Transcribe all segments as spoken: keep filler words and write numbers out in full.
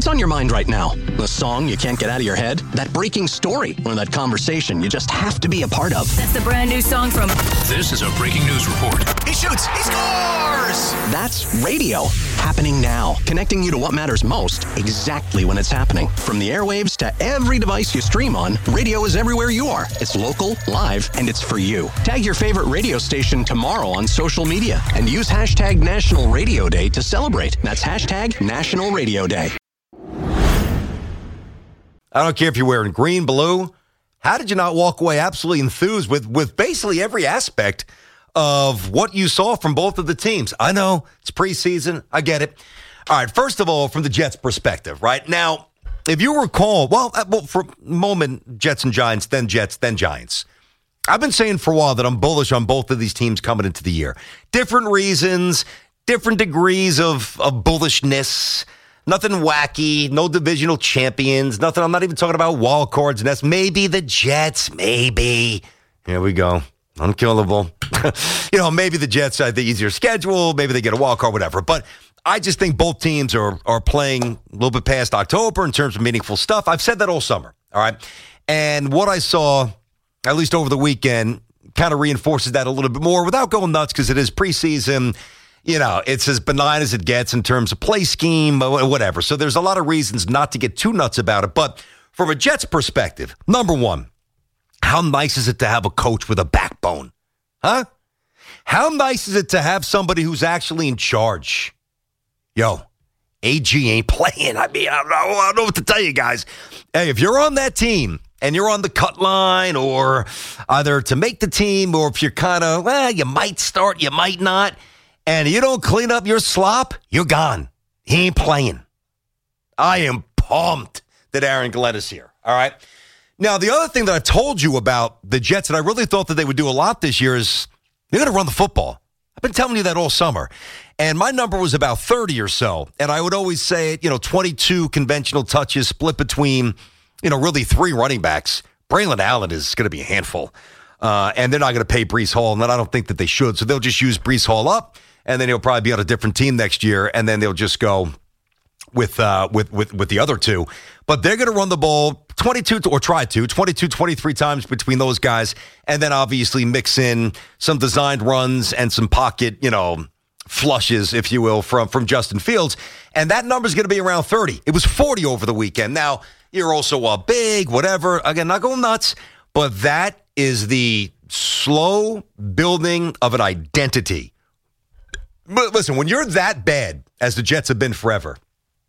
What's on your mind right now? The song you can't get out of your head? That breaking story? Or that conversation you just have to be a part of? That's the brand new song from... This is a breaking news report. He shoots! He scores! That's radio. Happening now. Connecting you to what matters most exactly when it's happening. From the airwaves to every device you stream on, radio is everywhere you are. It's local, live, and it's for you. Tag your favorite radio station tomorrow on social media and use hashtag National Radio Day to celebrate. That's hashtag National Radio Day. I don't care if you're wearing green, blue. How did you not walk away absolutely enthused with, with basically every aspect of what you saw from both of the teams? I know it's preseason. I get it. All right, first of all, from the Jets' perspective, right? Now, if you recall, well, well for a moment, Jets and Giants, then Jets, then Giants. I've been saying for a while that I'm bullish on both of these teams coming into the year. Different reasons, different degrees of, of bullishness. Nothing wacky, no divisional champions, nothing. I'm not even talking about wild cards. And that's maybe the Jets, maybe. Here we go. Unkillable. you know, maybe the Jets have the easier schedule. Maybe they get a wild card, whatever. But I just think both teams are are playing a little bit past October in terms of meaningful stuff. I've said that all summer, all right? And what I saw, at least over the weekend, kind of reinforces that a little bit more without going nuts because it is preseason. You know, it's as benign as it gets in terms of play scheme, whatever. So there's a lot of reasons not to get too nuts about it. But from a Jets perspective, number one, how nice is it to have a coach with a backbone? Huh? How nice is it to have somebody who's actually in charge? Yo, A G ain't playing. I mean, I don't know, I don't know what to tell you guys. Hey, if you're on that team and you're on the cut line or either to make the team or if you're kind of, well, you might start, you might not, and you don't clean up your slop, you're gone. He ain't playing. I am pumped that Aaron Glenn is here. All right. Now, the other thing that I've told you about the Jets, and I really thought that they would do a lot this year, is they're going to run the football. I've been telling you that all summer. And my number was about thirty or so. And I would always say, you know, twenty-two conventional touches split between, you know, really three running backs. Braylon Allen is going to be a handful. Uh, and they're not going to pay Breece Hall, and I don't think that they should. So they'll just use Breece Hall up. And then he'll probably be on a different team next year, and then they'll just go with uh, with, with with the other two. But they're going to run the ball twenty-two to, or try to, twenty-two, twenty-three times between those guys, and then obviously mix in some designed runs and some pocket, you know, flushes, if you will, from, from Justin Fields. And that number is going to be around thirty. It was forty over the weekend. Now, you're also uh, big, whatever. Again, not going nuts, but that is the slow building of an identity. But listen, when you're that bad, as the Jets have been forever,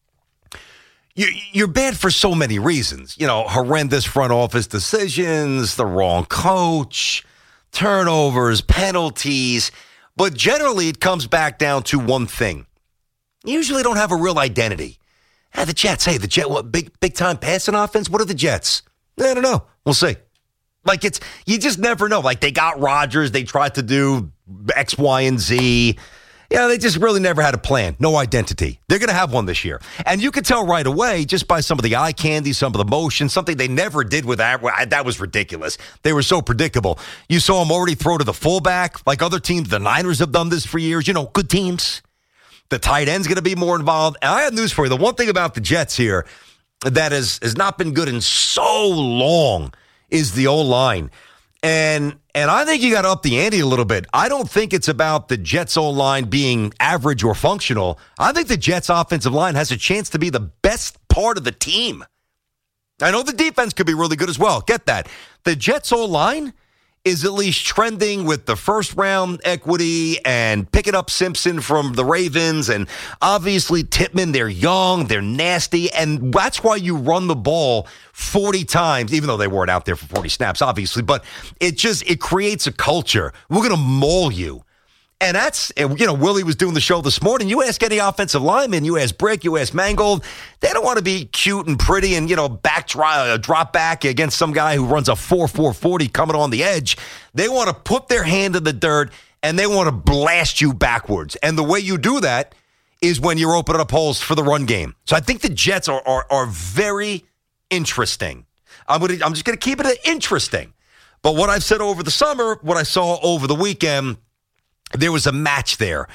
you, you're bad for so many reasons. You know, horrendous front office decisions, the wrong coach, turnovers, penalties. But generally, it comes back down to one thing. You usually don't have a real identity. Hey, the Jets, hey, the Jet, what, big, big-time passing offense? What are the Jets? I don't know. We'll see. Like, it's, you just never know. Like, they got Rodgers. They tried to do X, Y, and Z. Yeah, they just really never had a plan. No identity. They're going to have one this year. And you could tell right away just by some of the eye candy, some of the motion, something they never did with that. That was ridiculous. They were so predictable. You saw them already throw to the fullback like other teams. The Niners have done this for years. You know, good teams. The tight end's going to be more involved. And I have news for you. The one thing about the Jets here that has, has not been good in so long is the O-line. And and I think you got to up the ante a little bit. I don't think it's about the Jets' O-line being average or functional. I think the Jets' offensive line has a chance to be the best part of the team. I know the defense could be really good as well. Get that. The Jets' O-line is at least trending with the first-round equity and picking up Simpson from the Ravens and obviously Tippmann. They're young, they're nasty, and that's why you run the ball forty times, even though they weren't out there for forty snaps, obviously. But it just, it creates a culture. We're going to maul you. And that's, you know, Willie was doing the show this morning. You ask any offensive lineman, you ask Brick, you ask Mangold, they don't want to be cute and pretty and, you know, back dry, uh, drop back against some guy who runs a four four forty coming on the edge. They want to put their hand in the dirt and they want to blast you backwards. And the way you do that is when you're opening up holes for the run game. So I think the Jets are are, are very interesting. I'm gonna, I'm just going to keep it interesting. But what I've said over the summer, what I saw over the weekend, there was a match there.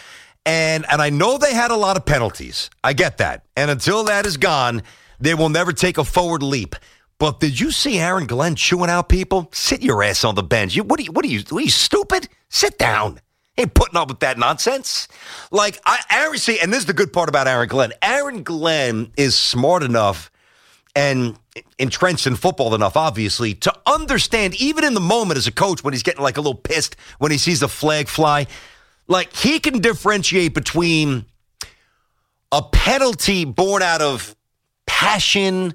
And and I know they had a lot of penalties. I get that. And until that is gone, they will never take a forward leap. But did you see Aaron Glenn chewing out people? Sit your ass on the bench. You, what are you, what are you, what are you, stupid? Sit down. Ain't putting up with that nonsense. Like, I, Aaron, see, and this is the good part about Aaron Glenn. Aaron Glenn is smart enough and entrenched in football enough, obviously, to understand, even in the moment as a coach, when he's getting like a little pissed, when he sees the flag fly, like he can differentiate between a penalty born out of passion,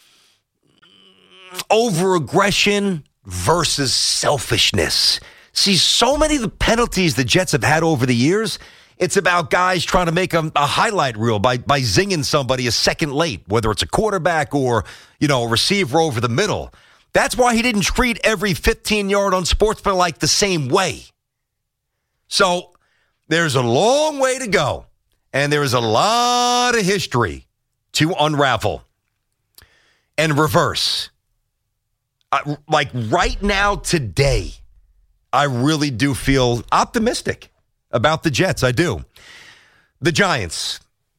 over-aggression versus selfishness. See, so many of the penalties the Jets have had over the years, it's about guys trying to make a, a highlight reel by by zinging somebody a second late, whether it's a quarterback or, you know, a receiver over the middle. That's why he didn't treat every fifteen-yard unsportsmanlike the same way. So there's a long way to go, and there is a lot of history to unravel and reverse. Uh, like right now, today, I really do feel optimistic about the Jets. I do. The Giants.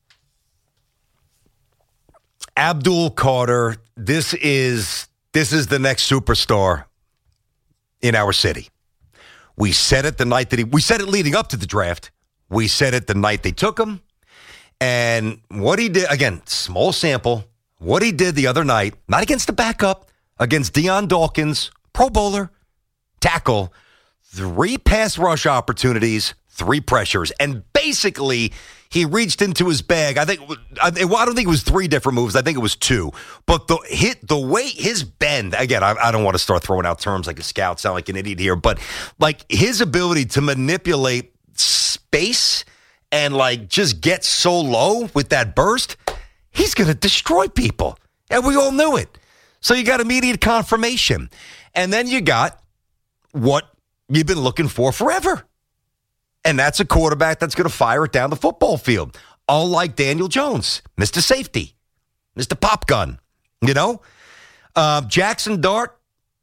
Abdul Carter, this is this is the next superstar in our city. We said it the night that he, we said it leading up to the draft. We said it the night they took him. And what he did, again, small sample, what he did the other night, not against the backup, against Deion Dawkins, Pro Bowler, tackle, three pass rush opportunities, three pressures, and basically he reached into his bag. I think I don't think it was three different moves. I think it was two. But the hit, the way his bend, again, I, I don't want to start throwing out terms like a scout, sound like an idiot here, but like his ability to manipulate space and like just get so low with that burst, he's going to destroy people. And we all knew it. So you got immediate confirmation. And then you got what you've been looking for forever. And that's a quarterback that's going to fire it down the football field. Unlike Daniel Jones, Mister Safety, Mister Pop Gun, you know? Uh, Jackson Dart,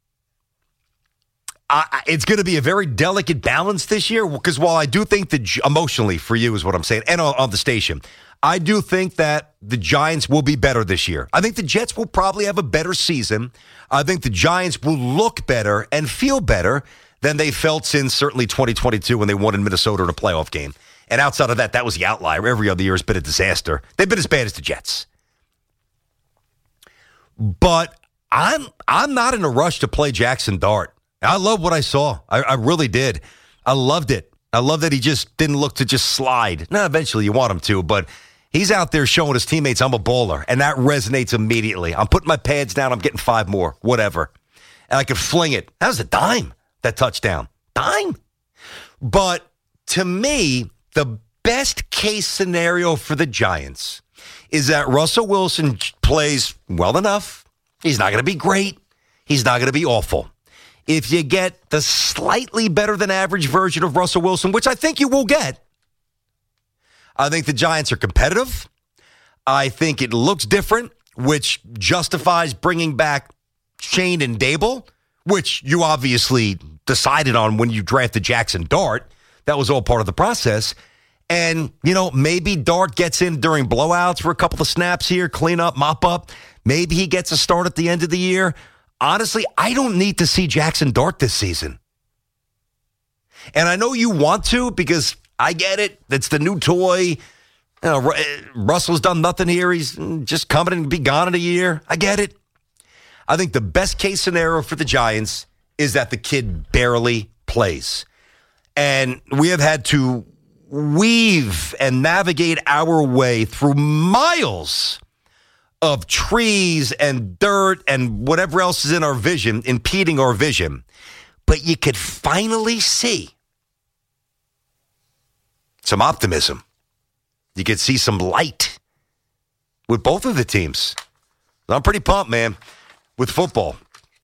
I, it's going to be a very delicate balance this year because while I do think that emotionally for you is what I'm saying, and on, on the station, I do think that the Giants will be better this year. I think the Jets will probably have a better season. I think the Giants will look better and feel better than they felt since certainly twenty twenty-two when they won in Minnesota in a playoff game. And outside of that, that was the outlier. Every other year has been a disaster. They've been as bad as the Jets. But I'm I'm not in a rush to play Jackson Dart. I love what I saw. I, I really did. I loved it. I love that he just didn't look to just slide. Now, eventually you want him to, but he's out there showing his teammates I'm a baller, and that resonates immediately. I'm putting my pads down. I'm getting five more, whatever. And I could fling it. That was a dime, that touchdown. Dime. But to me, the best case scenario for the Giants is that Russell Wilson plays well enough. He's not going to be great. He's not going to be awful. If you get the slightly better than average version of Russell Wilson, which I think you will get, I think the Giants are competitive. I think it looks different, which justifies bringing back Shane and Dable, which you obviously decided on when you drafted Jackson Dart. That was all part of the process. And, you know, maybe Dart gets in during blowouts for a couple of snaps here, clean up, mop up. Maybe he gets a start at the end of the year. Honestly, I don't need to see Jackson Dart this season. And I know you want to because I get it. It's the new toy. You know, Russell's done nothing here. He's just coming and be gone in a year. I get it. I think the best case scenario for the Giants is that the kid barely plays. And we have had to weave and navigate our way through miles of trees and dirt and whatever else is in our vision, impeding our vision. But you could finally see some optimism. You could see some light with both of the teams. I'm pretty pumped, man, with football.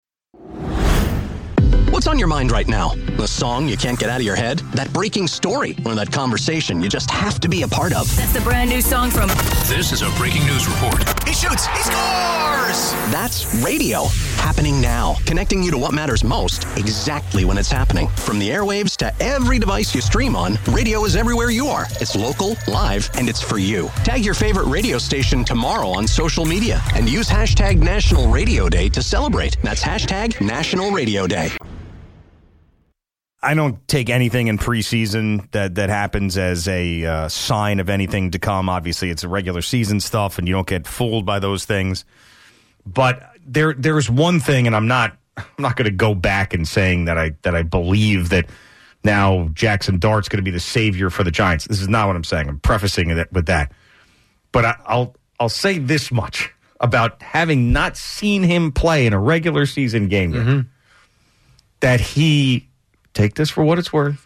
What's on your mind right now? The song you can't get out of your head? That breaking story? Or that conversation you just have to be a part of? That's the brand new song from... This is a breaking news report. He shoots. He scores! That's radio. Happening now. Connecting you to what matters most exactly when it's happening. From the airwaves to every device you stream on, radio is everywhere you are. It's local, live, and it's for you. Tag your favorite radio station tomorrow on social media and use hashtag National Radio Day to celebrate. That's hashtag National Radio Day. I don't take anything in preseason that, that happens as a uh, sign of anything to come. Obviously, it's a regular season stuff, and you don't get fooled by those things. But there, there's one thing, and I'm not, I'm not going to go back and saying that I that I believe that now Jackson Dart's going to be the savior for the Giants. This is not what I'm saying. I'm prefacing it with that. But I, I'll I'll say this much about having not seen him play in a regular season game yet, mm-hmm. that he. Take this for what it's worth,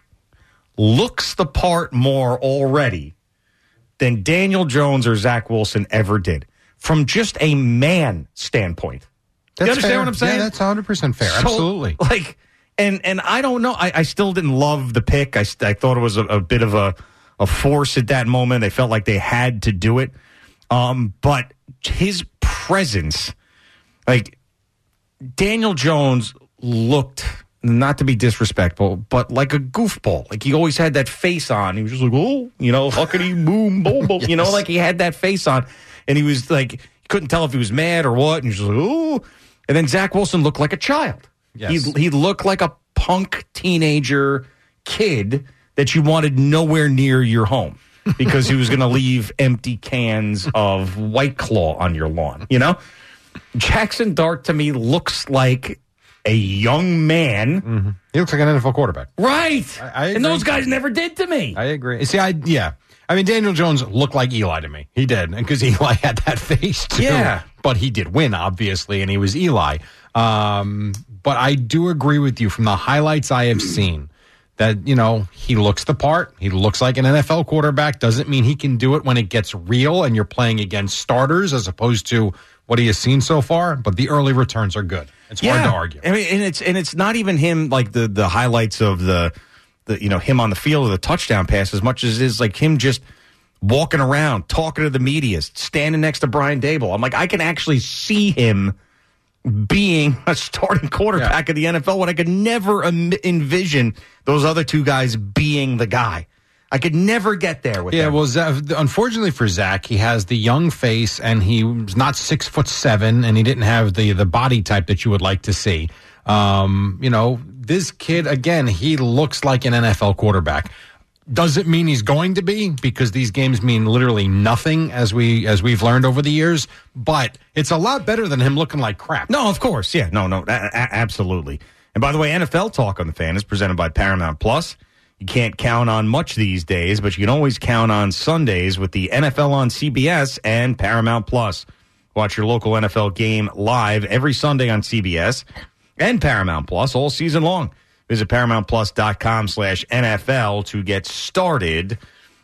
looks the part more already than Daniel Jones or Zach Wilson ever did from just a man standpoint. That's you understand fair. what I'm saying? Yeah, that's one hundred percent fair. So, Absolutely. Like, and and I don't know. I, I still didn't love the pick. I, I thought it was a, a bit of a, a force at that moment. They felt like they had to do it. Um, but his presence, like, Daniel Jones looked... not to be disrespectful, but like a goofball. Like he always had that face on. He was just like, oh, you know, huckety boom, boom, boom. Yes. You know, like he had that face on. And he was like, you couldn't tell if he was mad or what. And he was just like, oh. And then Zach Wilson looked like a child. Yes. He, he looked like a punk teenager kid that you wanted nowhere near your home because he was going to leave empty cans of White Claw on your lawn, you know? Jackson Dart to me looks like a young man. Mm-hmm. He looks like an N F L quarterback. Right. I, I and those guys never did to me. I agree. See, I yeah. I mean, Daniel Jones looked like Eli to me. He did. And because Eli had that face, too. Yeah. But he did win, obviously, and he was Eli. Um, but I do agree with you from the highlights I have seen that, you know, he looks the part. He looks like an N F L quarterback. Doesn't mean he can do it when it gets real and you're playing against starters as opposed to what he has seen so far. But the early returns are good. It's yeah. hard to argue. I mean, and it's and it's not even him like the the highlights of the the you know him on the field of the touchdown pass as much as it is like him just walking around, talking to the media, standing next to Brian Daboll. I'm like, I can actually see him being a starting quarterback yeah. of the N F L when I could never em- envision those other two guys being the guy. I could never get there with yeah, them. well, Zach, unfortunately for Zach, he has the young face, and he was not six foot seven, and he didn't have the the body type that you would like to see. Um, you know, this kid, again, he looks like an N F L quarterback. Doesn't mean he's going to be, because these games mean literally nothing, as we as we've learned over the years. But it's a lot better than him looking like crap. No, of course, yeah, no, no, a- a- absolutely. And by the way, N F L Talk on the Fan is presented by Paramount Plus. You can't count on much these days, but you can always count on Sundays with the N F L on C B S and Paramount Plus. Watch your local N F L game live every Sunday on C B S and Paramount Plus all season long. Visit ParamountPlus.com slash NFL to get started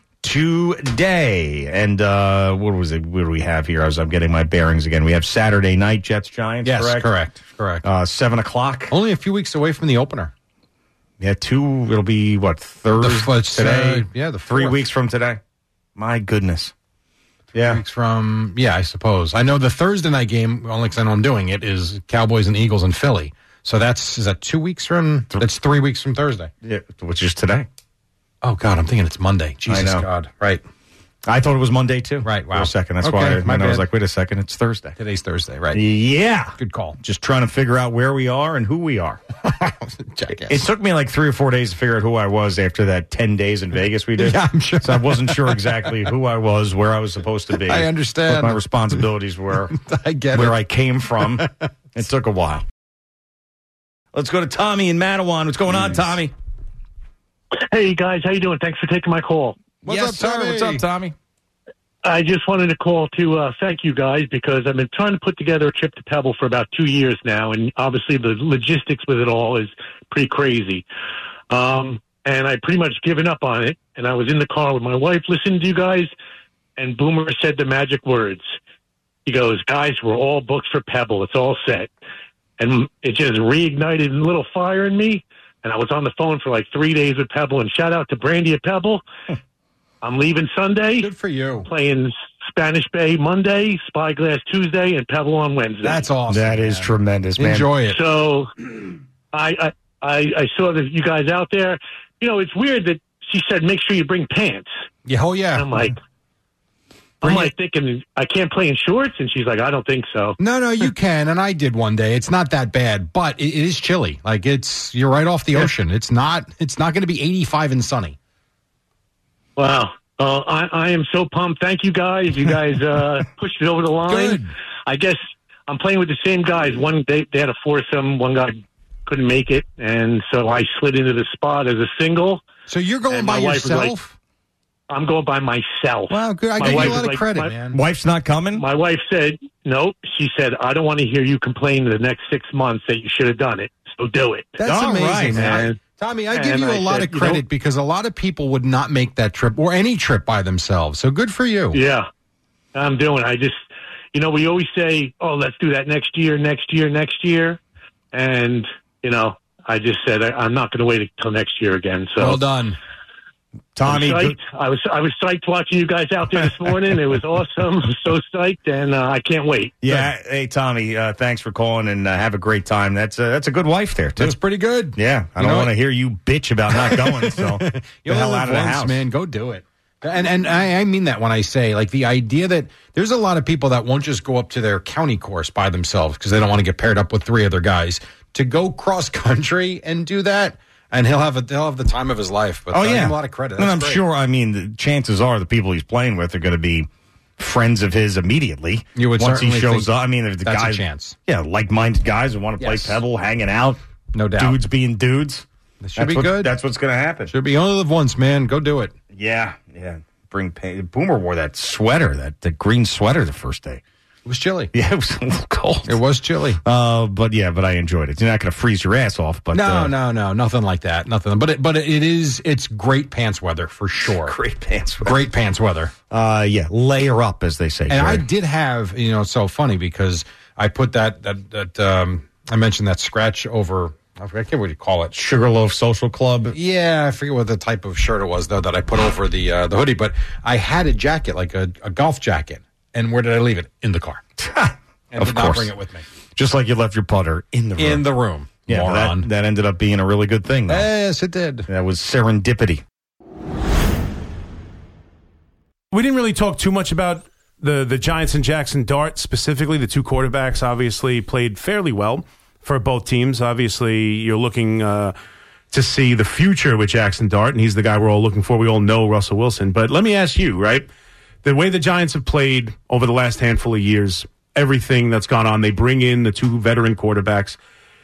today. And uh, what was it? What do we have here? As I'm getting my bearings again, we have Saturday night Jets Giants. Yes, correct. correct, correct. Uh, Seven o'clock. Only a few weeks away from the opener. Yeah, two. It'll be what Thursday The, today. Uh, yeah, the three fourth. weeks from today. My goodness. Yeah, weeks from yeah, I suppose. I know the Thursday night game, only because I know I'm doing it, is Cowboys and Eagles in Philly. So that's is that two weeks from? That's three weeks from Thursday. Yeah, which is today. Oh God, I'm thinking it's Monday. Jesus I know. God, right? I thought it was Monday too. Right. Wow. For a second. That's Okay, why I, my I was bad. like, wait a second, it's Thursday. Today's Thursday, right? Yeah. Good call. Just trying to figure out where we are and who we are. Jackass. It took me like three or four days to figure out who I was after that ten days in Vegas we did. Yeah, I'm sure. So I wasn't sure exactly who I was, where I was supposed to be. I understand. What my responsibilities were. I get where it. I came from. It took a while. Let's go to Tommy in Matawan. What's going on, Tommy? Hey, guys. How you doing? Thanks for taking my call. What's yes, up, sir. Tommy? What's up, Tommy? I just wanted to call to uh, thank you guys because I've been trying to put together a trip to Pebble for about two years now, and obviously the logistics with it all is pretty crazy. Um, and I pretty much given up on it, and I was in the car with my wife listening to you guys, and Boomer said the magic words. He goes, guys, we're all booked for Pebble. It's all set. And it just reignited a little fire in me, and I was on the phone for like three days with Pebble, and shout out to Brandy at Pebble. I'm leaving Sunday. Good for you. Playing Spanish Bay Monday, Spyglass Tuesday, and Pebble on Wednesday. That's awesome. That is man. tremendous, man. Enjoy it. So I, I I I saw that you guys out there. You know, it's weird that she said make sure you bring pants. Yeah, oh yeah. And I'm like, Bring I'm like it. thinking I can't play in shorts, and she's like, I don't think so. No, no, you can, and I did one day. It's not that bad, but it, it is chilly. Like it's you're right off the ocean. It's not. It's not going to be eighty-five and sunny. Wow. Uh, I, I am so pumped. Thank you guys. You guys uh, pushed it over the line. Good. I guess I'm playing with the same guys. One they, they had a foursome. One guy couldn't make it, and so I slid into the spot as a single. So you're going And by my wife was like- yourself? I'm going by myself. Wow, good. I My give you wife a lot was of like- credit, my- man. Wife's not coming? My wife said, nope. She said, I don't want to hear you complain the next six months that you should have done it. So do it. That's All amazing, right, man. man. Tommy, I give And you a I lot said, of you credit know- because a lot of people would not make that trip or any trip by themselves. So good for you. Yeah, I'm doing. I just, you know, we always say, oh, let's do that next year, next year, next year. And, you know, I just said, I, I'm not going to wait until next year again. So Well done. Tommy, I'm good- psyched. I was I was psyched watching you guys out there this morning. It was awesome. I'm so psyched, and uh, I can't wait. yeah. Hey, Tommy, uh, thanks for calling and uh, have a great time. That's a, that's a good wife there, too. That's pretty good. Yeah, I You don't know want to what? hear you bitch about not going. So the You hell only out live of the once, house, man. Go do it. And and I, I mean that when I say like the idea that there's a lot of people that won't just go up to their county course by themselves because they don't want to get paired up with three other guys to go cross country and do that. And he'll have a, he'll have the time of his life. But Oh I give yeah, him a lot of credit. And That's I'm great. sure. I mean, the chances are the people he's playing with are going to be friends of his immediately. You would once he certainly shows think up. I mean, if the that's a guys, chance. yeah, like-minded guys who want to play Yes. Pebble, hanging out, No doubt. dudes being dudes. This should That's be what- good. That's what's going to happen. Should be. You only live once, man. Go do it. Yeah, yeah. Bring pain. Boomer wore that sweater, that the green sweater, the first day. It was chilly. Yeah, it was a little cold. It was chilly. Uh, but yeah, but I enjoyed it. You're not going to freeze your ass off, but No, uh, no, no, nothing like that. Nothing. But it, but it is. It's great pants weather for sure. great pants. Great pants weather. Uh, yeah, layer up, as they say. And I Jerry. did have, you know, it's so funny because I put that that that um, I mentioned that scratch over. I forget what you call it. Sugarloaf Social Club. Yeah, I forget what the type of shirt it was though that I put over the uh, the hoodie. But I had a jacket, like a, a golf jacket. And where did I leave it? In the car. And Of did course. not bring it with me. Just like you left your putter in the room. In the room. yeah, moron. that, that ended up being a really good thing, though. Yes, it did. That was serendipity. We didn't really talk too much about the, the Giants and Jackson Dart specifically. The two quarterbacks obviously played fairly well for both teams. Obviously, you're looking uh, to see the future with Jackson Dart, and he's the guy we're all looking for. We all know Russell Wilson. But let me ask you, right? The way the Giants have played over the last handful of years, everything that's gone on, they bring in the two veteran quarterbacks.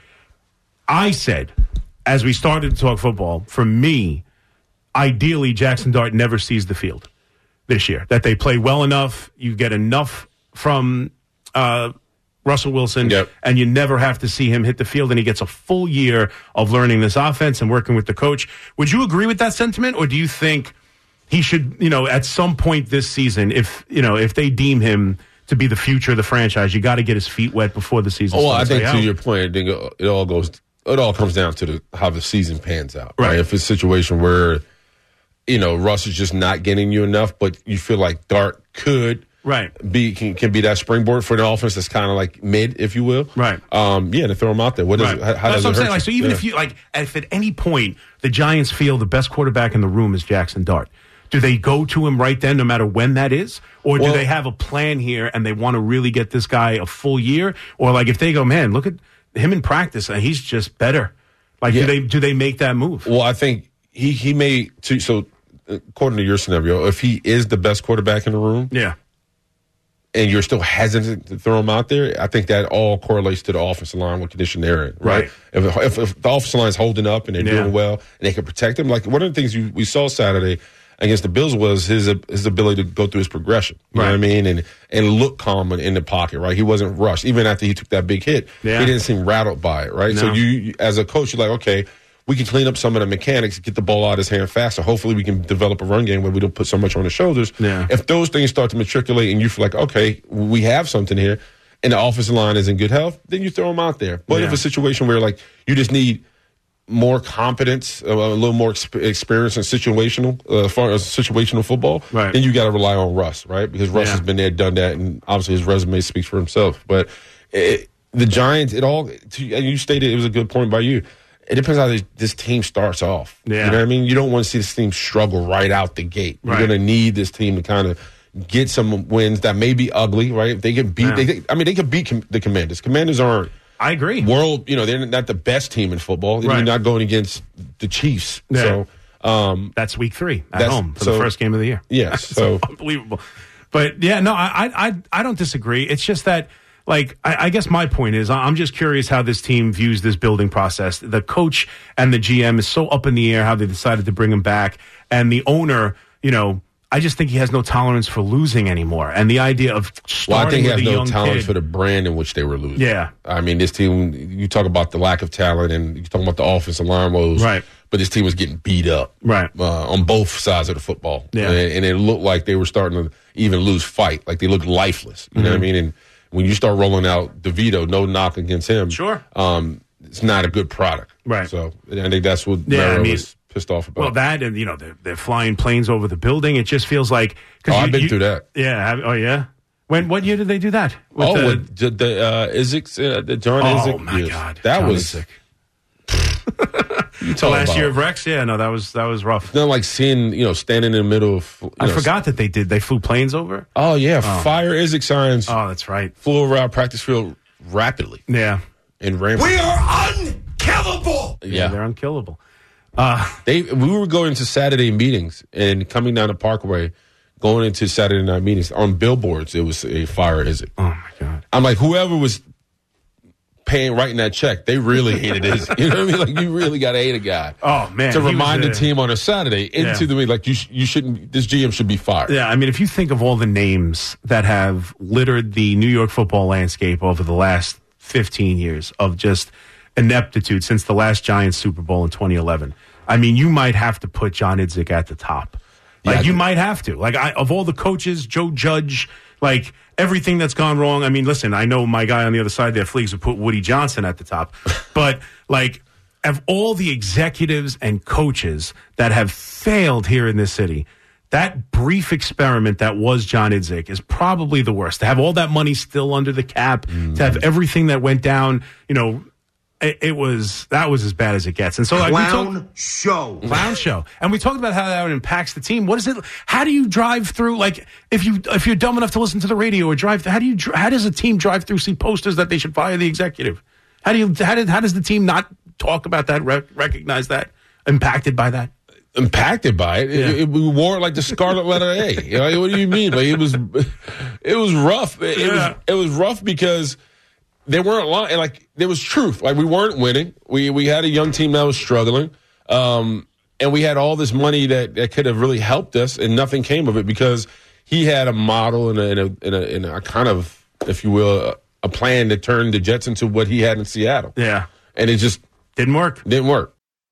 I said, as we started to talk football, for me, ideally, Jackson Dart never sees the field this year. That they play well enough, you get enough from uh, Russell Wilson, Yep. and you never have to see him hit the field, and he gets a full year of learning this offense and working with the coach. Would you agree with that sentiment, or do you think he should, you know, at some point this season, if you know, if they deem him to be the future of the franchise, you got to get his feet wet before the season Oh, well, I starts? think Like, to how- your point, I think it it all goes. It all comes down to the how the season pans out. Right. If it's a situation where, you know, Russ is just not getting you enough, but you feel like Dart could Right. be can, can be that springboard for the offense that's kind of like mid, if you will. Right. Um. Yeah, to throw him out there. What does Right. it, how, how That's does what I'm it saying. hurt Like, so you? even Yeah. if you like, if at any point the Giants feel the best quarterback in the room is Jackson Dart, do they go to him right then, no matter when that is, or do Well- they have a plan here and they want to really get this guy a full year, or like if they go, man, look at him in practice and he's just better. Like, Yeah. do they do they make that move? Well, I think he he may. To, so, according to your scenario, if he is the best quarterback in the room, Yeah. and you're still hesitant to throw him out there, I think that all correlates to the offensive line, what condition they're in, right? Right. If, if, if the offensive line is holding up and they're Yeah. doing well and they can protect him, like one of the things you, we saw Saturday against the Bills was his his ability to go through his progression. You know Right. what I mean? And and look calm in the pocket, right? He wasn't rushed. Even after he took that big hit, Yeah. he didn't seem rattled by it, right? So No. you, as a coach, you're like, okay, we can clean up some of the mechanics, get the ball out of his hand faster. Hopefully we can develop a run game where we don't put so much on his shoulders. Yeah. If those things start to matriculate and you feel like, okay, we have something here, and the offensive line is in good health, then you throw him out there. But Yeah. if a situation where like you just need more competence, uh, a little more exp- experience in situational, uh, as far as situational football, right. then you got to rely on Russ, right? Because Russ yeah. has been there, done that, and obviously his resume speaks for himself. But it, the Giants, it all, to, and you stated it was a good point by you. It depends how this, this team starts off. Yeah. You know what I mean? You don't want to see this team struggle right out the gate. You're Right. going to need this team to kind of get some wins that may be ugly, right? If they get beat, Yeah. they, they, I mean, they could beat com- the Commanders. Commanders aren't. I agree. World, you know, they're not the best team in football. You're Right. not going against the Chiefs. Yeah. So um, that's week three at that's- home for so- the first game of the year. Yes. so So unbelievable. But yeah, no, I, I, I don't disagree. It's just that, like, I, I guess my point is, I'm just curious how this team views this building process. The coach and the G M is so up in the air how they decided to bring him back, and the owner, you know. I just think he has no tolerance for losing anymore. And the idea of starting well, I think he with has a no young tolerance kid, for the brand in which they were losing. Yeah. I mean, this team, you talk about the lack of talent and you talk about the offensive line woes. Right. But this team was getting beat up. Right. Uh, on both sides of the football. Yeah. And, and it looked like they were starting to even lose fight. Like they looked lifeless. You know Mm-hmm. what I mean? And when you start rolling out DeVito, no knock against him. Sure. Um, it's not a good product. Right. So I think that's what Yeah, I Mara mean- was pissed off about. well, that and, you know, they're, they're flying planes over the building. It just feels like. 'cause Oh, you- I've been you- through that. Yeah. have- Oh, yeah. When? What year did they do that? With oh, the- with the, the uh, Isaac, uh, the John Oh, Isaac. my yes. God. That John was. Isaac. You The talk last about- year of Rex? Yeah, no, that was that was rough. It's not like seeing, you know, standing in the middle of. you I know, forgot that they did. They flew planes over? Oh, yeah. Fire Isaac signs Oh, that's right. flew around practice field rapidly Yeah. and ran. We are unkillable. Yeah. They're unkillable. They, we were going to Saturday meetings and coming down the Parkway, going into Saturday night meetings on billboards. It was a Fire Isaac. Oh, my God. I'm like, whoever was paying, writing that check, they really hated Isaac. You know what I mean? Like, you really got to hate a guy. Oh, man. To he was remind a- the team on a Saturday into Yeah. the meeting, like, you, sh- you shouldn't, this G M should be fired. Yeah, I mean, if you think of all the names that have littered the New York football landscape over the last fifteen years of just ineptitude since the last Giants Super Bowl in twenty eleven, I mean, you might have to put John Idzik at the top. Like, Yeah, you I- might have to. Like, I, of all the coaches, Joe Judge, like, everything that's gone wrong. I mean, listen, I know my guy on the other side there, Fleegs, would put Woody Johnson at the top. But, like, of all the executives and coaches that have failed here in this city, that brief experiment that was John Idzik is probably the worst. To have all that money still under the cap, to have everything that went down, you know, it, it was, that was as bad as it gets. And so, like, we talk- Clown show. Clown show. And we talked about how that impacts the team. What is it? How do you drive through? Like, if you if you're dumb enough to listen to the radio or drive, how do you dr- how does a team drive through see posters that they should fire the executive? How do you how did how does the team not talk about that? Rec- recognize that? Impacted by that? Impacted by it. Yeah. It, it, we wore it like the scarlet letter A. You know, what do you mean? Like, it was, it was rough. It, it Yeah. was, it was rough because they weren't lying. Like, there was truth. Like, we weren't winning. We we had a young team that was struggling, um, and we had all this money that, that could have really helped us, and nothing came of it because he had a model and a, and a, and a, and a kind of, if you will, a, a plan to turn the Jets into what he had in Seattle. Yeah, And it just didn't work. didn't work.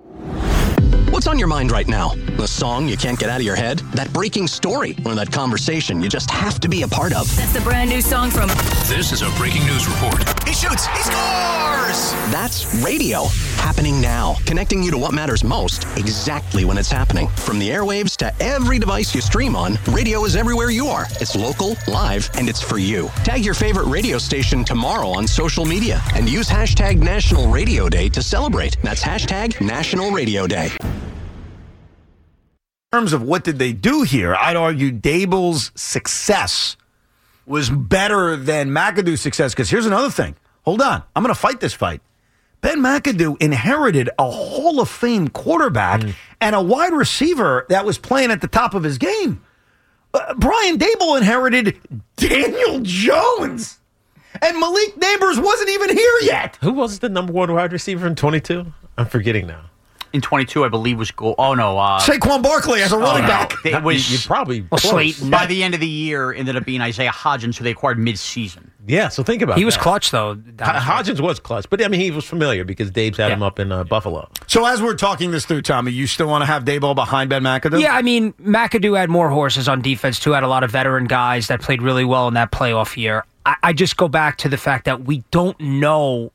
What's on your mind right now? The song you can't get out of your head? That breaking story? Or that conversation you just have to be a part of? That's the brand new song from This is a breaking news report. He shoots. He scores. That's radio. Happening now. Connecting you to what matters most exactly when it's happening. From the airwaves to every device you stream on, radio is everywhere you are. It's local, live, and it's for you. Tag your favorite radio station tomorrow on social media and use hashtag National Radio Day to celebrate. That's hashtag National Radio Day. In terms of what did they do here, I'd argue Dable's success was better than McAdoo's success. Because here's another thing. Hold on. I'm going to fight this fight. Ben McAdoo inherited a Hall of Fame quarterback mm. and a wide receiver that was playing at the top of his game. Uh, Brian Dable inherited Daniel Jones. And Malik Neighbors wasn't even here yet. Who was the number one wide receiver in twenty-two? I'm forgetting now. In twenty-two, I believe was goal. Oh no, uh, Saquon Barkley as a running oh, back. It was you, you probably well, close. Slayton. By the end of the year, ended up being Isaiah Hodgins, who they acquired mid-season. Yeah, so think about it. He was that. clutch though. H- Hodgins was clutch, but I mean he was familiar because Dave's had yeah. him up in uh, Buffalo. So as we're talking this through, Tommy, you still want to have Daboll behind Ben McAdoo? Yeah, I mean McAdoo had more horses on defense too. Had a lot of veteran guys that played really well in that playoff year. I, I just go back to the fact that we don't know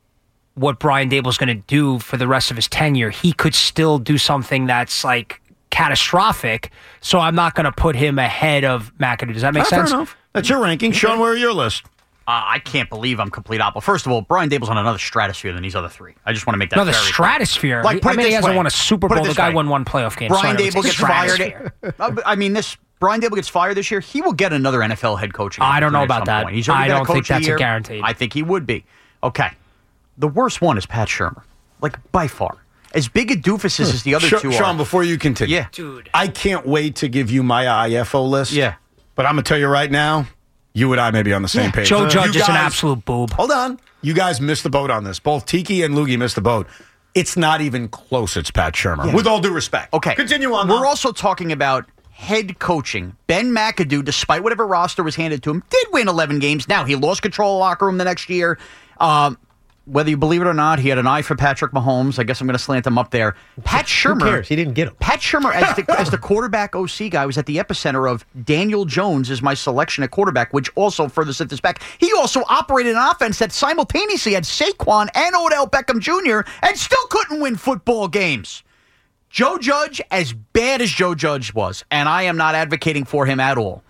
what Brian Dable's going to do for the rest of his tenure. He could still do something that's like catastrophic. So I'm not going to put him ahead of McAdoo. Does that make Ah, sense? Fair enough. That's your ranking. Sean, where are your list? Uh, I can't believe I'm complete opposite. First of all, Brian Dable's on another stratosphere than these other three. I just want to make that Another very stratosphere. Like, put I it mean, he this hasn't way. won a Super Put it Bowl. The this guy way. won one playoff game. Brian so Dable gets stratosphere. fired. I mean, this Brian Dable gets fired this year. He will get another N F L head coaching. I don't know opportunity at about some that. point. He's already I been a don't think coach a that's a year. guaranteed. I think he would be. Okay. The worst one is Pat Shurmur. Like, by far. As big a doofus as the other Sh- two Sean, are. before you continue. Yeah. Dude. I can't wait to give you my I F O list. Yeah. But I'm going to tell you right now, you and I may be on the same Yeah. page. Joe You Judge is an guys- absolute boob. Hold on. You guys missed the boat on this. Both Tiki and Loogie missed the boat. It's not even close. It's Pat Shurmur. Yeah. With all due respect. Okay. Continue on. We're though. also talking about head coaching. Ben McAdoo, despite whatever roster was handed to him, did win eleven games. Now, he lost control of the locker room the next year. Um, whether you believe it or not, he had an eye for Patrick Mahomes. I guess I'm going to slant him up there. Pat Shurmur. Who cares? He didn't get him. Pat Shurmur, as the, as the quarterback O C guy, was at the epicenter of Daniel Jones as my selection at quarterback, which also further set this back. He also operated an offense that simultaneously had Saquon and Odell Beckham Junior and still couldn't win football games. Joe Judge, as bad as Joe Judge was, and I am not advocating for him at all,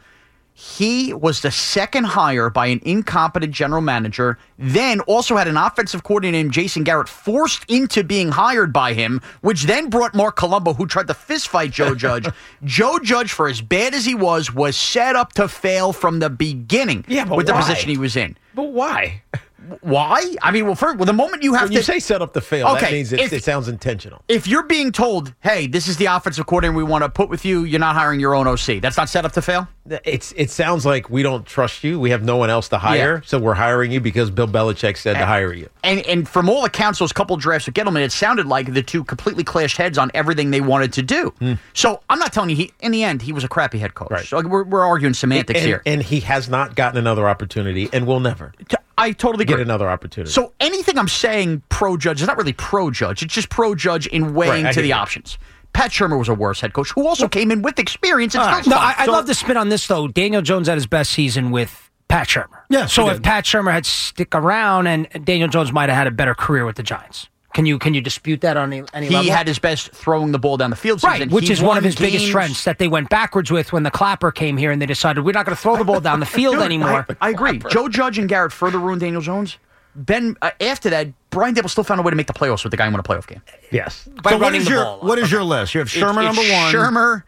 he was the second hire by an incompetent general manager, then also had an offensive coordinator named Jason Garrett forced into being hired by him, which then brought Mark Colombo, who tried to fistfight Joe Judge. Joe Judge, for as bad as he was, was set up to fail from the beginning Yeah, but with the why? position he was in. But why? Why? I mean, well, first, well, the moment you have When to you say set up to fail, that Okay, means it, if- it sounds intentional. if you're being told, hey, this is the offensive coordinator we want to put with you, you're not hiring your own O C. That's not set up to fail? It's it sounds like we don't trust you. We have no one else to hire, Yeah. so we're hiring you because Bill Belichick said to hire you. And and from all accounts, those couple drafts with Gettleman, it sounded like the two completely clashed heads on everything they wanted to do. So I'm not telling you, he in the end, he was a crappy head coach. Right. So like, we're, we're arguing semantics and, here. and he has not gotten another opportunity and will never I totally get agree. another opportunity. So anything I'm saying pro Judge is not really pro Judge. It's just pro Judge in weighing Right, I to hear the you. options. Pat Shurmur was a worse head coach who also came in with experience and All still right. No, stunk. I, I'd So- love to spin on this, though. Daniel Jones had his best season with Pat Shurmur. Yeah, So he if did. Pat Shurmur had stick around, and Daniel Jones might have had a better career with the Giants. Can you can you dispute that on any, any He level? had his best throwing the ball down the field season. Right, which He is one won of his biggest games- strengths that they went backwards with when the Clapper came here and they decided we're not going to throw the ball down the field Dude, anymore. I, I agree. Joe Judge and Garrett further ruined Daniel Jones. Ben, uh, after that, Brian Dable still found a way to make the playoffs with the guy who won a playoff game. yes, By So what running is the your ball. what is your list? You have Shermer It's- number it's one. Shermer,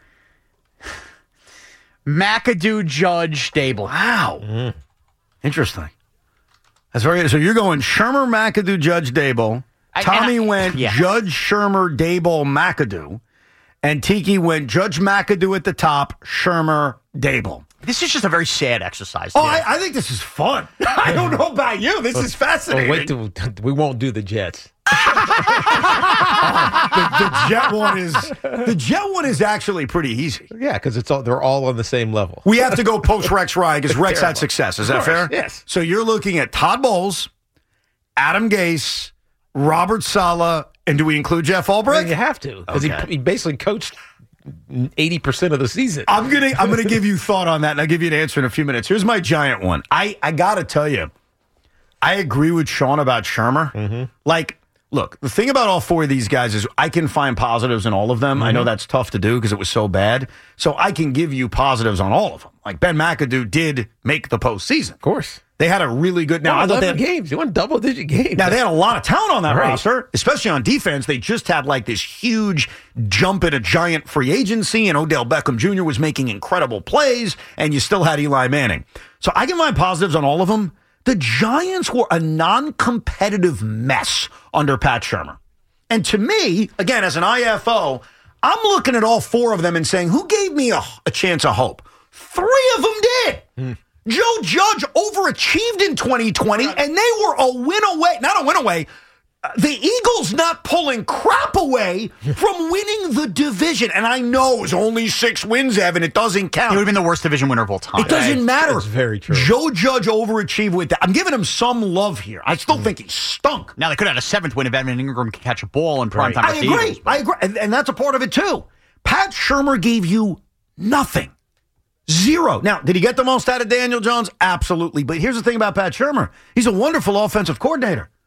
McAdoo, Judge, Dable. Wow. Interesting. That's very. So you're going Shermer, McAdoo, Judge, Dable. I- and Tommy I- went yeah. Judge, Shermer, Dable, McAdoo, and Tiki went Judge, McAdoo at the top, Shermer, Dable. This is just a very sad exercise. Oh, today. I, I think this is fun. I don't know about you. This is fascinating. Well, wait till we won't do the Jets. the, the Jet one is the Jet one is actually pretty easy. Yeah, because it's all they're all on the same level. We have to go post Rex Ryan because Rex had Terrible. success. Is that Of course, fair? yes. So you're looking at Todd Bowles, Adam Gase, Robert Saleh, and do we include Jeff I mean, Ulbrich? you have to because Okay. he, he basically coached eighty percent of the season. I'm gonna I'm gonna give you thought on that, and I'll give you an answer in a few minutes. Here's my giant one. I I gotta tell you, I agree with Sean about Shermer. Mm-hmm. Like, look, the thing about all four of these guys is I can find positives in all of them. I Mm-hmm. know that's tough to do because it was so bad. So I can give you positives on all of them. Like Ben McAdoo did make the postseason. Of course. They had a really good. Now Won I thought they eleven had, games. He won double digit games. now they had a lot of talent on that Right. roster, especially on defense. They just had like this huge jump in a giant free agency, and Odell Beckham Junior was making incredible plays, and you still had Eli Manning. So I can find positives on all of them. The Giants were a non-competitive mess under Pat Shurmur. And to me, again, as an I F O, I'm looking at all four of them and saying, who gave me a, a chance of hope? Three of them did. Hmm. Joe Judge overachieved in twenty twenty, and they were a win away. Not a win away. Uh, The Eagles not pulling crap away from winning the division. And I know it was only six wins, Evan. It doesn't count. He would have been the worst division winner of all time. It doesn't matter. That's very true. Joe Judge overachieved with that. I'm giving him some love here. I still think he stunk. Now, they could have had a seventh win if Evan Ingram could catch a ball in prime time. I with the agree. Eagles. I agree. And, and that's a part of it, too. Pat Shurmur gave you nothing. Zero. Now, did he get the most out of Daniel Jones? Absolutely. But here's the thing about Pat Shurmur. He's a wonderful offensive coordinator. He's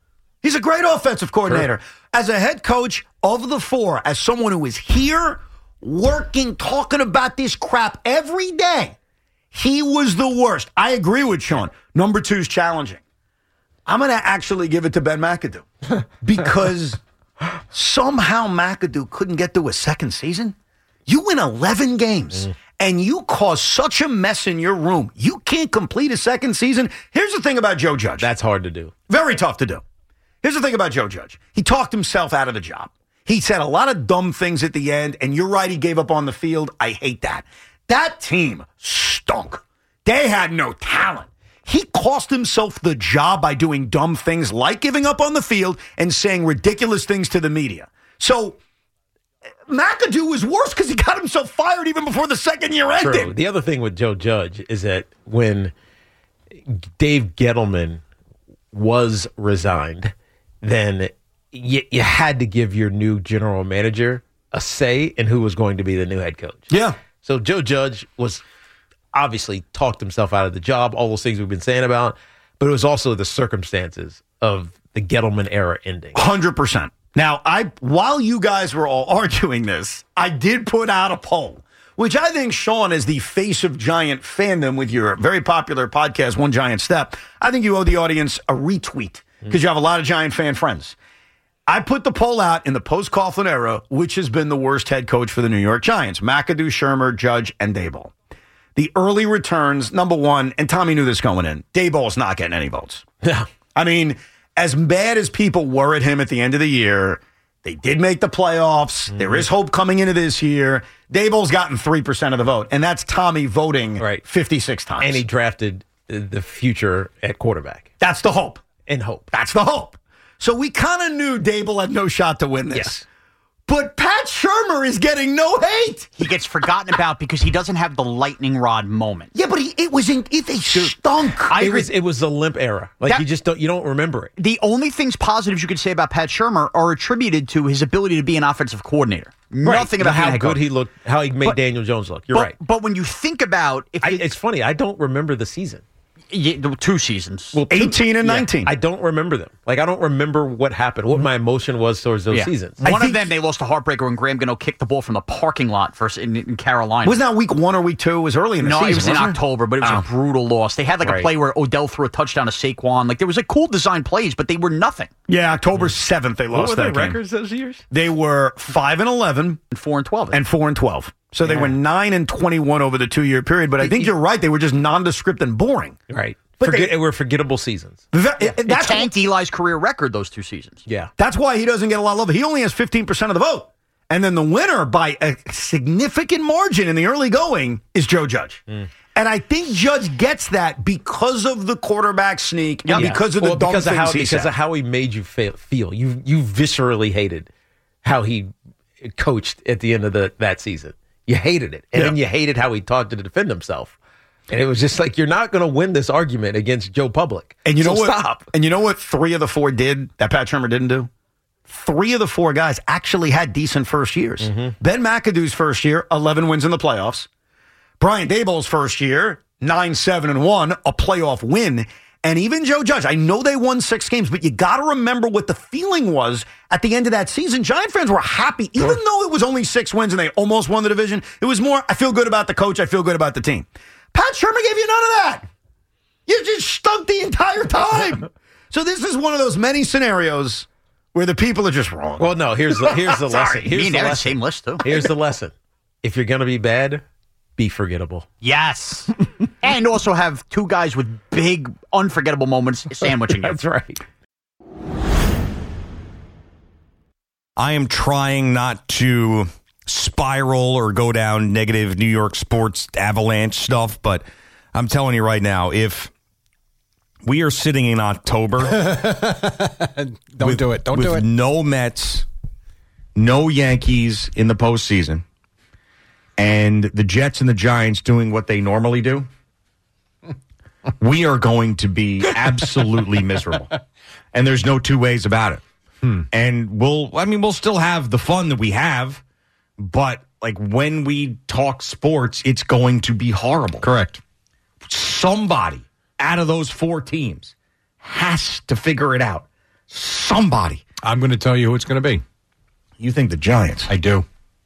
He's a great offensive coordinator. Sure. As a head coach of the four, as someone who is here, working, talking about this crap every day, he was the worst. I agree with Sean. Number two is challenging. I'm going to actually give it to Ben McAdoo because somehow McAdoo couldn't get to a second season. You win eleven games. Mm. And you cause such a mess in your room, you can't complete a second season. Here's the thing about Joe Judge. That's hard to do. Very tough to do. Here's the thing about Joe Judge. He talked himself out of the job. He said a lot of dumb things at the end, and you're right, he gave up on the field. I hate that. That team stunk. They had no talent. He cost himself the job by doing dumb things like giving up on the field and saying ridiculous things to the media. So McAdoo was worse because he got himself fired even before the second year ended. True. The other thing with Joe Judge is that when Dave Gettleman was resigned, then you, you had to give your new general manager a say in who was going to be the new head coach. Yeah. So Joe Judge was obviously talked himself out of the job, all those things we've been saying about, but it was also the circumstances of the Gettleman era ending. one hundred percent. Now, I while you guys were all arguing this, I did put out a poll, which I think, Sean, is the face of Giant fandom with your very popular podcast, One Giant Step. I think you owe the audience a retweet because you have a lot of Giant fan friends. I put the poll out in the post-Coughlin era, which has been the worst head coach for the New York Giants, McAdoo, Shermer, Judge, and Daboll. The early returns, number one, and Tommy knew this going in, Daboll's not getting any votes. Yeah. I mean, as bad as people were at him at the end of the year, they did make the playoffs. Mm-hmm. There is hope coming into this year. Daboll's gotten three percent of the vote, and that's Tommy voting right. fifty-six times. And he drafted the future at quarterback. That's the hope. And hope. That's the hope. So we kind of knew Daboll had no shot to win this. Yes. But Pat Shurmur is getting no hate. He gets forgotten about because he doesn't have the lightning rod moment. Yeah, but he, it was in, it, they stunk. I it agree. was it was the limp era. Like That- you just don't you don't remember it. The only things positives you could say about Pat Shurmur are attributed to his ability to be an offensive coordinator. Right. Nothing about how being a head good coach. he looked, how he made But- Daniel Jones look. You're but, right. But when you think about if I, you, it's funny. I don't remember the season. yeah, the two seasons, Well, two- eighteen and yeah, nineteen. I don't remember them. Like I don't remember what happened, what my emotion was towards those Yeah. seasons. One I of think- them they lost a heartbreaker when Graham Gano kicked the ball from the parking lot first in, in Carolina. Wasn't that week one or week two? It was early in the no, season. it was in wasn't October, but it was Oh. a brutal loss. They had like a Right. play where Odell threw a touchdown to Saquon. Like there was a cool design plays, but they were nothing. Yeah, October seventh they What lost were that their game. records those years? They were five and eleven And four and twelve. and four and twelve. So they were nine and twenty-one over the two-year period. But I think you're right. They were just nondescript and boring. Right. But Forget, they- they were forgettable seasons. Th- it that's, tanked Eli's career record those two seasons. Yeah. that's why he doesn't get a lot of love. He only has fifteen percent of the vote. And then the winner by a significant margin in the early going is Joe Judge. Mm. And I think Judge gets that because of the quarterback sneak and Yeah. because of the well, dumb because things of how, he because said. of how he made you feel, feel. You you viscerally hated how he coached at the end of the that season. You hated it, and Yeah. then you hated how he talked to defend himself. And it was just like you're not going to win this argument against Joe Public. And you know So what? Stop. And you know what? Three of the four did that Pat Shurmur didn't do. Three of the four guys actually had decent first years. Mm-hmm. Ben McAdoo's first year, eleven wins in the playoffs. Brian Daboll's first year, nine seven and one, a playoff win. And even Joe Judge, I know they won six games, but you got to remember what the feeling was at the end of that season. Giant fans were happy, even though it was only six wins and they almost won the division. It was more, I feel good about the coach, I feel good about the team. Pat Shurmur gave you none of that. You just stunk the entire time. So this is one of those many scenarios where the people are just wrong. Well, no. Here's the here's the lesson. Me Here's and the they're the lesson. same list too. Here's the lesson. If you're going to be bad, be forgettable. Yes. And also have two guys with big, unforgettable moments sandwiching you. That's right. I am trying not to spiral or go down negative New York sports avalanche stuff, but I'm telling you right now, if we are sitting in October, Don't with, do it. Don't with do it. no Mets, no Yankees in the postseason, and the Jets and the Giants doing what they normally do, we are going to be absolutely miserable. And there's no two ways about it. Hmm. And we'll, I mean, we'll still have the fun that we have, but like when we talk sports, it's going to be horrible. Correct. Somebody out of those four teams has to figure it out. Somebody. I'm going to tell you who it's going to be. You think the Giants? I do.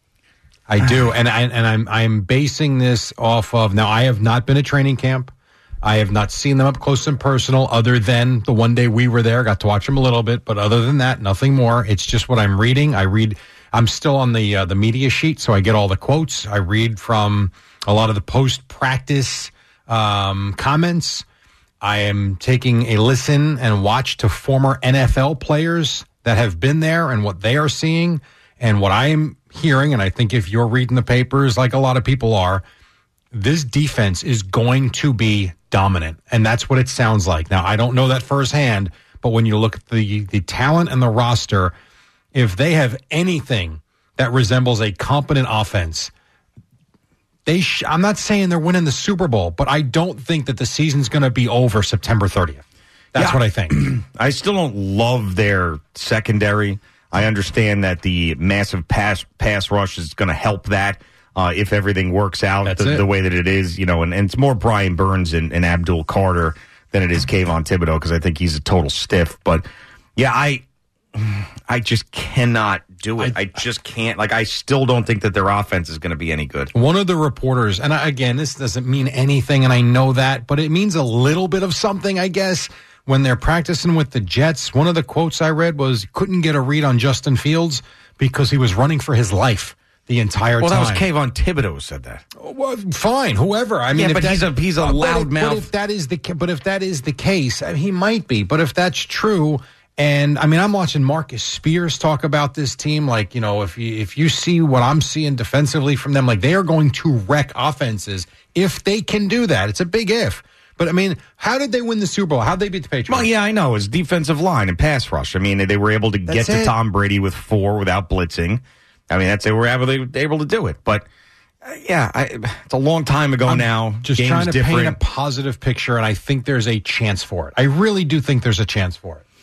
I do, and I and I'm I'm basing this off of now. I have not been at training camp. I have not seen them up close and personal, other than the one day we were there. Got to watch them a little bit, but other than that, nothing more. It's just what I'm reading. I read. I'm still on the uh, the media sheet, so I get all the quotes. I read from a lot of the post practice um, comments. I am taking a listen and watch to former N F L players that have been there and what they are seeing and what I am hearing. And I think if you're reading the papers like a lot of people are, this defense is going to be dominant. And that's what it sounds like. Now, I don't know that firsthand, but when you look at the, the talent and the roster, if they have anything that resembles a competent offense, they sh- I'm not saying they're winning the Super Bowl, but I don't think that the season's going to be over September thirtieth. That's Yeah. what I think. I still don't love their secondary. I understand that the massive pass pass rush is going to help that uh, if everything works out the, the way that it is. You know, and, and it's more Brian Burns and, and Abdul Carter than it is Kayvon Thibodeau because I think he's a total stiff. But yeah, I I just cannot do it. I, I just can't. Like, I still don't think that their offense is going to be any good. One of the reporters, and I, again, this doesn't mean anything, and I know that, but it means a little bit of something, I guess. When they're practicing with the Jets, one of the quotes I read was, couldn't get a read on Justin Fields because he was running for his life the entire well, time. Well, that was Kayvon Thibodeau who said that. Well, fine, whoever. I mean, yeah, if but that, he's a he's a uh, loud but if, mouth. But if that is the ca- but if that is the case, I mean, he might be. But if that's true, and I mean, I'm watching Marcus Spears talk about this team. Like, you know, if you if you see what I'm seeing defensively from them, like they are going to wreck offenses if they can do that. It's a big if. But, I mean, how did they win the Super Bowl? How did they beat the Patriots? Well, yeah, I know. It's defensive line and pass rush. I mean, they were able to That's get to it. Tom Brady with four without blitzing. I mean, that's they were able to, able to do it. But, uh, yeah, I, it's a long time ago I'm now. Just Game's trying to different. paint a positive picture, and I think there's a chance for it. I really do think there's a chance for it.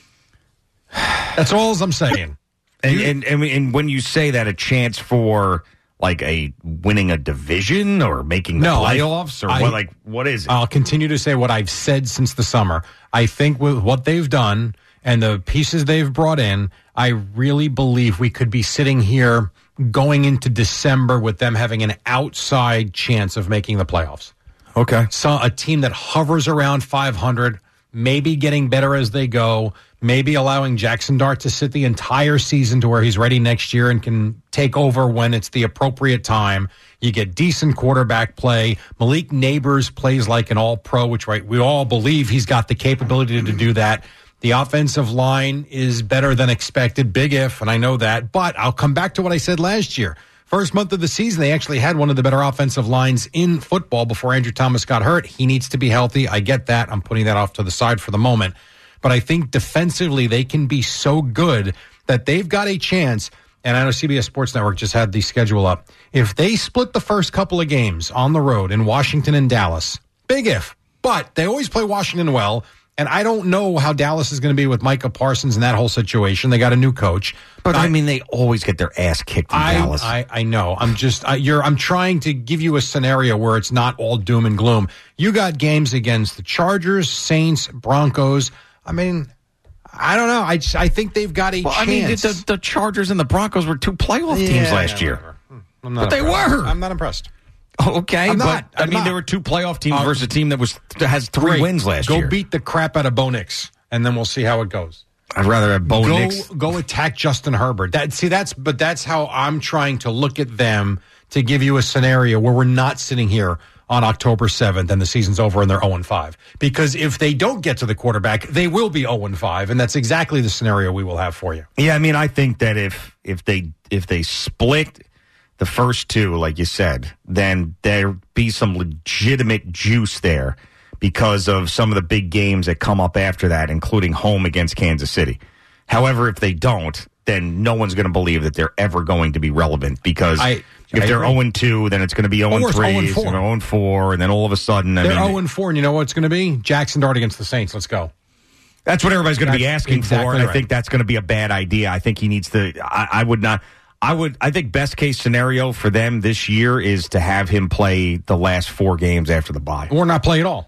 That's all I'm saying. And, and, and, and when you say that, a chance for... like a winning a division or making the No, I- playoffs or I- what? Like what is it? I'll continue to say what I've said since the summer. I think with what they've done and the pieces they've brought in, I really believe we could be sitting here going into December with them having an outside chance of making the playoffs. Okay. So a team that hovers around five hundred, maybe getting better as they go, maybe allowing Jackson Dart to sit the entire season to where he's ready next year and can take over when it's the appropriate time. You get decent quarterback play. Malik Neighbors plays like an all-pro, which right, we all believe he's got the capability to do that. The offensive line is better than expected. Big if, and I know that. But I'll come back to what I said last year. First month of the season, they actually had one of the better offensive lines in football before Andrew Thomas got hurt. He needs to be healthy. I get that. I'm putting that off to the side for the moment. But I think defensively they can be so good that they've got a chance. And I know C B S Sports Network just had the schedule up. If they split the first couple of games on the road in Washington and Dallas, big if. But they always play Washington well. And I don't know how Dallas is going to be with Micah Parsons and that whole situation. They got a new coach. But, I, I mean, they always get their ass kicked in I, Dallas. I, I know. I'm just I, you're. I'm trying to give you a scenario where it's not all doom and gloom. You got games against the Chargers, Saints, Broncos. I mean, I don't know. I just, I think they've got a well, chance. I mean, the, the Chargers and the Broncos were two playoff teams Yeah, last yeah, year. whatever. I'm not But they impressed. were. I'm not impressed. Okay, I'm but not. I I'm mean, not. there were two playoff teams Uh, versus a team that was that has three Great. wins last Go year. beat the crap out of Bo Nix, and then we'll see how it goes. I'd rather have Bo go, Nix. Go attack Justin Herbert. That see, that's but that's how I'm trying to look at them to give you a scenario where we're not sitting here on October seventh and the season's over and they're oh and five. Because if they don't get to the quarterback, they will be oh and five, and that's exactly the scenario we will have for you. Yeah, I mean, I think that if if they if they split the first two, like you said, then there be some legitimate juice there because of some of the big games that come up after that, including home against Kansas City. However, if they don't, then no one's going to believe that they're ever going to be relevant because I, if I they're agree. oh and two, then it's going to be oh and three, oh and four. oh and four, and then all of a sudden, I They're mean, oh and four, and you know what it's going to be? Jackson Dart against the Saints. Let's go. that's what everybody's going to be That's asking exactly for, and I right. think that's going to be a bad idea. I think he needs to. I, I would not. I would. I think best case scenario for them this year is to have him play the last four games after the bye. Or not play at all.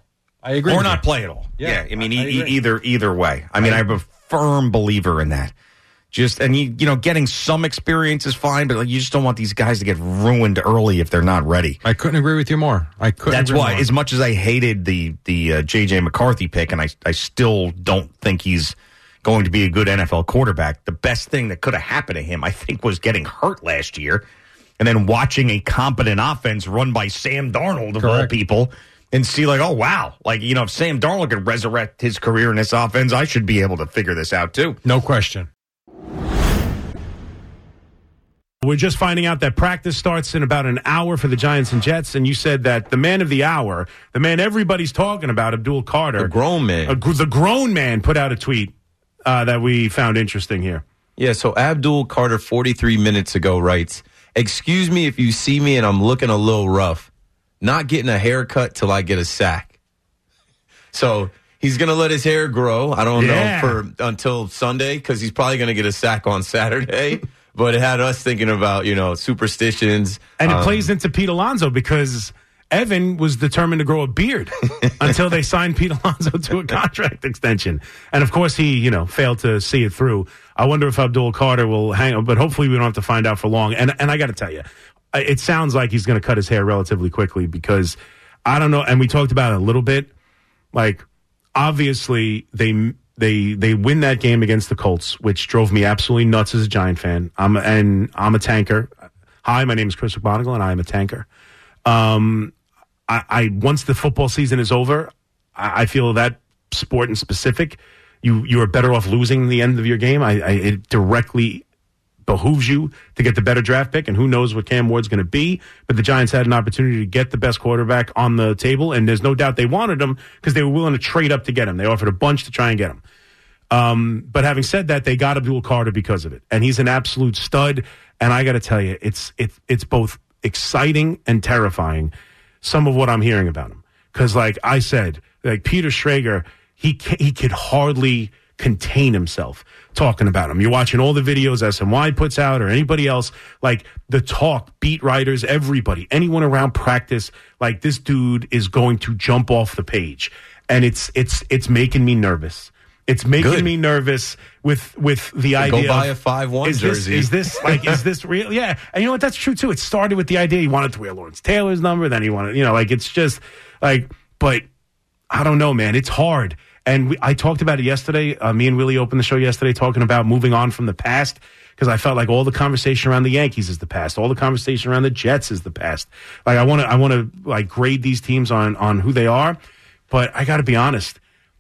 I agree. Or with not you. play at all. Yeah, I mean, I- I e- agree. either either way. I mean, I'm a firm believer in that. Just and you you know, getting some experience is fine, but like, you just don't want these guys to get ruined early if they're not ready. I couldn't agree with you more. I couldn't. That's agree why, more. as much as I hated the the uh, J J McCarthy pick, and I I still don't think he's going to be a good N F L quarterback. The best thing that could have happened to him, I think, was getting hurt last year, and then watching a competent offense run by Sam Darnold of all Correct. people, and see like, oh wow, like you know, if Sam Darnold could resurrect his career in this offense, I should be able to figure this out too. No question. We're just finding out that practice starts in about an hour for the Giants and Jets, and you said that the man of the hour, the man everybody's talking about, Abdul Carter, A grown man. a gr- the grown man, put out a tweet uh, that we found interesting here. Yeah, so Abdul Carter forty-three minutes ago writes, "Excuse me if you see me and I'm looking a little rough. Not getting a haircut till I get a sack." So he's going to let his hair grow, I don't Yeah. know, for until Sunday, because he's probably going to get a sack on Saturday. But it had us thinking about, you know, superstitions. And it Um, plays into Pete Alonso because Evan was determined to grow a beard until they signed Pete Alonso to a contract extension. And of course, he, you know, failed to see it through. I wonder if Abdul Carter will hang, but hopefully we don't have to find out for long. And and I got to tell you, it sounds like he's going to cut his hair relatively quickly because I don't know. And we talked about it a little bit. Like, obviously, they they they win that game against the Colts, which drove me absolutely nuts as a Giant fan. I'm and I'm a tanker. Hi, my name is Chris McMonigal, and I am a tanker. Um, I, I once the football season is over, I, I feel that sport in specific, you you are better off losing the end of your game. I, I it directly behooves you to get the better draft pick, and who knows what Cam Ward's going to be. But the Giants had an opportunity to get the best quarterback on the table, and there's no doubt they wanted him because they were willing to trade up to get him. They offered a bunch to try and get him. Um, but having said that, they got Abdul Carter because of it, and he's an absolute stud. And I got to tell you, it's it's it's both exciting and terrifying. Some of what I'm hearing about him, because like I said, like Peter Schrager, he ca- he could hardly contain himself talking about him. You're watching all the videos S N Y puts out or anybody else, like the talk, beat writers, everybody, anyone around practice, like this dude is going to jump off the page. And it's it's it's making me nervous. It's making Good. me nervous with with the Go idea buy of, a five one is this, jersey. Is this like is this real? Yeah. And you know what? That's true too. It started with the idea he wanted to wear Lawrence Taylor's number, then he wanted, you know, like it's just like, but I don't know, man. It's hard. And we, I talked about it yesterday. Uh, me and Willie opened the show yesterday talking about moving on from the past because I felt like all the conversation around the Yankees is the past. All the conversation around the Jets is the past. Like I want to, I want to like grade these teams on on who they are. But I got to be honest,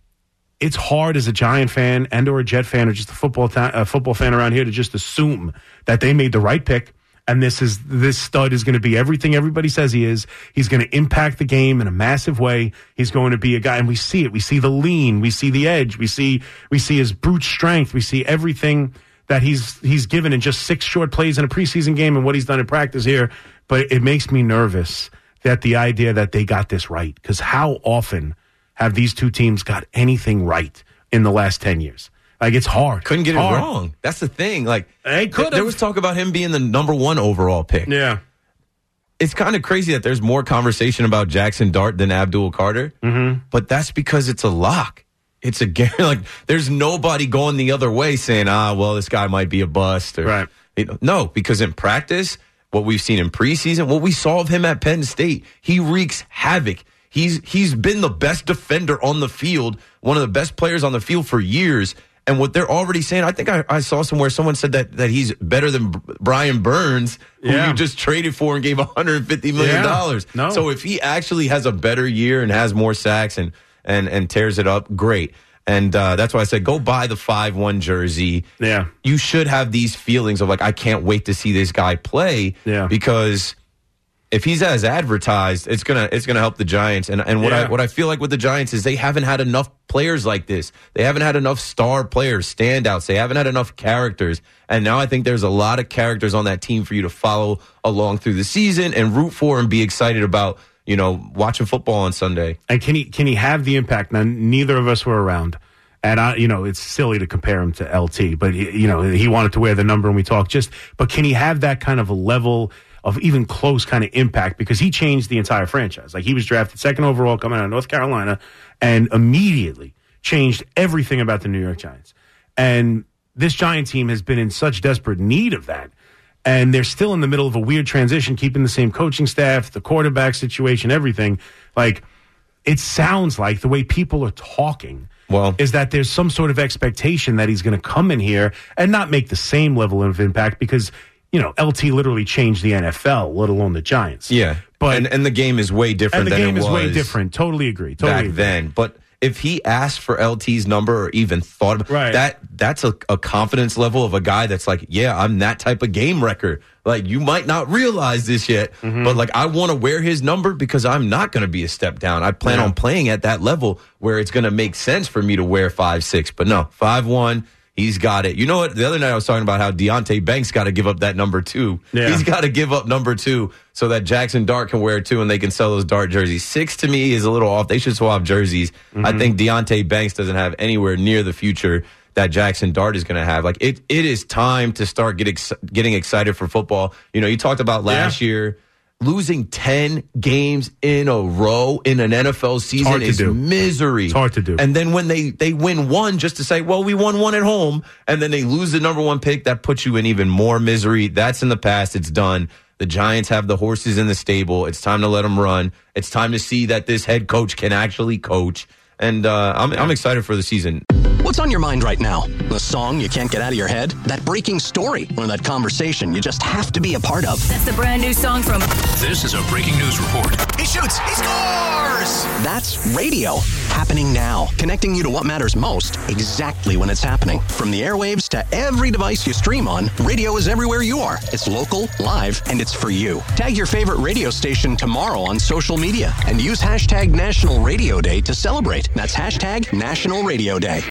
it's hard as a Giant fan and or a Jet fan or just a football ta- a football fan around here to just assume that they made the right pick. And this is this stud is going to be everything everybody says he is. He's going to impact the game in a massive way. He's going to be a guy, and we see it. We see the lean. We see the edge. We see we see his brute strength. We see everything that he's he's given in just six short plays in a preseason game and what he's done in practice here. But it makes me nervous that the idea that they got this right, because how often have these two teams got anything right in the last ten years? Like, it's hard. Couldn't get It's it hard. wrong. That's the thing. Like, They could've. there was talk about him being the number one overall pick. Yeah. It's kind of crazy that there's more conversation about Jackson Dart than Abdul Carter. Mm-hmm. But that's because it's a lock. It's a guarantee. Like, there's nobody going the other way saying, ah, well, this guy might be a bust. Or, Right. You know, no, because in practice, what we've seen in preseason, what we saw of him at Penn State, he wreaks havoc. He's he's been the best defender on the field, one of the best players on the field for years. And what they're already saying, I think I, I saw somewhere someone said that that he's better than B- Brian Burns, who Yeah. you just traded for and gave one hundred fifty million dollars. Yeah. No. So if he actually has a better year and has more sacks and and and tears it up, great. And uh, that's why I said go buy the five one jersey. Yeah. You should have these feelings of like, I can't wait to see this guy play. Yeah. Because if he's as advertised, it's gonna it's gonna help the Giants. And and what Yeah. I what I feel like with the Giants is they haven't had enough players like this. They haven't had enough star players, standouts. They haven't had enough characters. And now I think there's a lot of characters on that team for you to follow along through the season and root for and be excited about, you know, watching football on Sunday. And can he can he have the impact? Now, neither of us were around, and I, you know, it's silly to compare him to L T, but he, you know, he wanted to wear the number, and we talked. Just, but can he have that kind of a level of even close kind of impact because he changed the entire franchise. Like he was drafted second overall coming out of North Carolina and immediately changed everything about the New York Giants. And this Giant team has been in such desperate need of that. And they're still in the middle of a weird transition, keeping the same coaching staff, the quarterback situation, everything. Like, it sounds like the way people are talking well, is that there's some sort of expectation that he's going to come in here and not make the same level of impact because, you know, L T literally changed the N F L, let alone the Giants. Yeah. But, and, and the game is way different and the than game it is was way different. Totally agree. Totally back agree. then. But if he asked for L T's number or even thought about right. that, that's a, a confidence level of a guy that's like, yeah, I'm that type of game wrecker. Like, you might not realize this yet, mm-hmm. but like, I want to wear his number because I'm not going to be a step down. I plan yeah. on playing at that level where it's going to make sense for me to wear five six. But no, five one. He's got it. You know what? The other night I was talking about how Deontay Banks got to give up that number two. Yeah. He's got to give up number two so that Jackson Dart can wear two and they can sell those Dart jerseys. Six to me is a little off. They should swap jerseys. Mm-hmm. I think Deontay Banks doesn't have anywhere near the future that Jackson Dart is going to have. Like it, it is time to start get ex- getting excited for football. You know, you talked about last yeah. year. Losing ten games in a row in an N F L season is do. misery. It's hard to do. And then when they, they win one just to say, well, we won one at home, and then they lose the number one pick, that puts you in even more misery. That's in the past. It's done. The Giants have the horses in the stable. It's time to let them run. It's time to see that this head coach can actually coach. And uh, I'm, I'm excited for the season. What's on your mind right now? The song you can't get out of your head? That breaking story? Or that conversation you just have to be a part of? That's the brand new song from... This is a breaking news report. He shoots. He scores! That's radio. Happening now. Connecting you to what matters most exactly when it's happening. From the airwaves to every device you stream on, radio is everywhere you are. It's local, live, and it's for you. Tag your favorite radio station tomorrow on social media and use hashtag National Radio Day to celebrate. That's hashtag National Radio Day.